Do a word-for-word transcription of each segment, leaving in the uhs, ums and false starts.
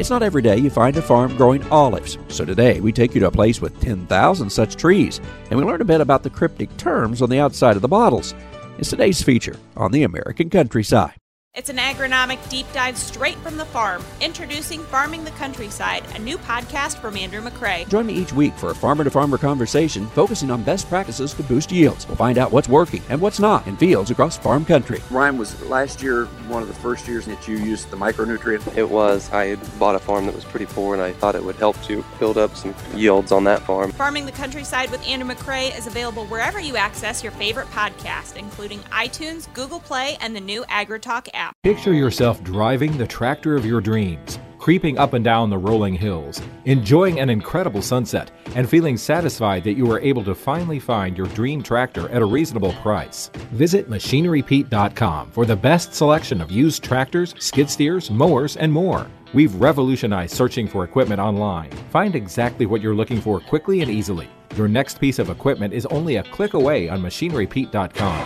It's not every day you find a farm growing olives, so today we take you to a place with ten thousand such trees, and we learn a bit about the cryptic terms on the outside of the bottles. It's today's feature on the American Countryside. It's an agronomic deep dive straight from the farm. Introducing Farming the Countryside, a new podcast from Andrew McCrae. Join me each week for a farmer-to-farmer conversation focusing on best practices to boost yields. We'll find out what's working and what's not in fields across farm country. Ryan, was last year one of the first years that you used the micronutrient? It was. I had bought a farm that was pretty poor, and I thought it would help to build up some yields on that farm. Farming the Countryside with Andrew McCrae is available wherever you access your favorite podcast, including iTunes, Google Play, and the new AgriTalk app. Picture yourself driving the tractor of your dreams, creeping up and down the rolling hills, enjoying an incredible sunset, and feeling satisfied that you were able to finally find your dream tractor at a reasonable price. Visit Machinery Pete dot com for the best selection of used tractors, skid steers, mowers, and more. We've revolutionized searching for equipment online. Find exactly what you're looking for quickly and easily. Your next piece of equipment is only a click away on Machinery Pete dot com.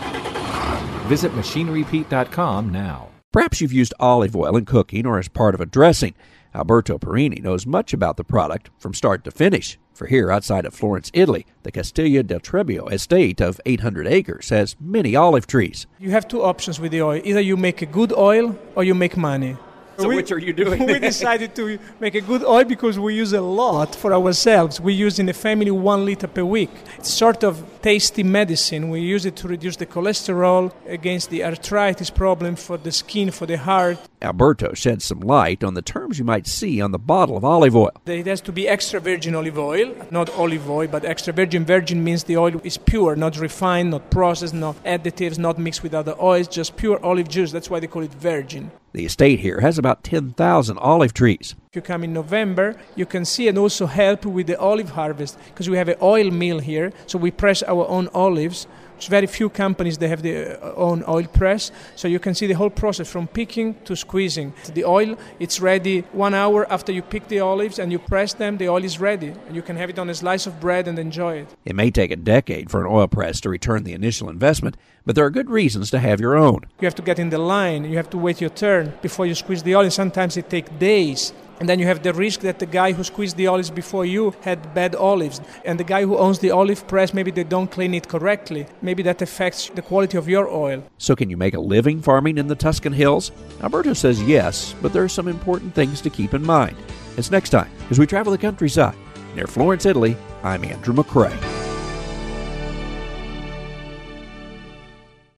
Visit Machinery Pete dot com now. Perhaps you've used olive oil in cooking or as part of a dressing. Alberto Perini knows much about the product from start to finish. For here outside of Florence, Italy, the Castiglia del Trebio estate of eight hundred acres has many olive trees. You have two options with the oil. Either you make a good oil or you make money. So we, which are you doing? We decided to make a good oil because we use a lot for ourselves. We use in the family one liter per week. It's sort of tasty medicine. We use it to reduce the cholesterol, against the arthritis problem, for the skin, for the heart. Alberto sheds some light on the terms you might see on the bottle of olive oil. It has to be extra virgin olive oil, not olive oil, but extra virgin. Virgin means the oil is pure, not refined, not processed, not additives, not mixed with other oils, just pure olive juice. That's why they call it virgin. The estate here has about ten thousand olive trees. If you come in November, you can see and also help with the olive harvest, because we have an oil mill here, so we press our own olives. There's very few companies that have their own oil press, so you can see the whole process from picking to squeezing. The oil, it's ready one hour after you pick the olives and you press them, the oil is ready. And you can have it on a slice of bread and enjoy it. It may take a decade for an oil press to return the initial investment, but there are good reasons to have your own. You have to get in the line, you have to wait your turn before you squeeze the oil, and sometimes it takes days. And then you have the risk that the guy who squeezed the olives before you had bad olives. And the guy who owns the olive press, maybe they don't clean it correctly. Maybe that affects the quality of your oil. So can you make a living farming in the Tuscan hills? Alberto says yes, but there are some important things to keep in mind. It's next time as we travel the countryside. Near Florence, Italy, I'm Andrew McCrae.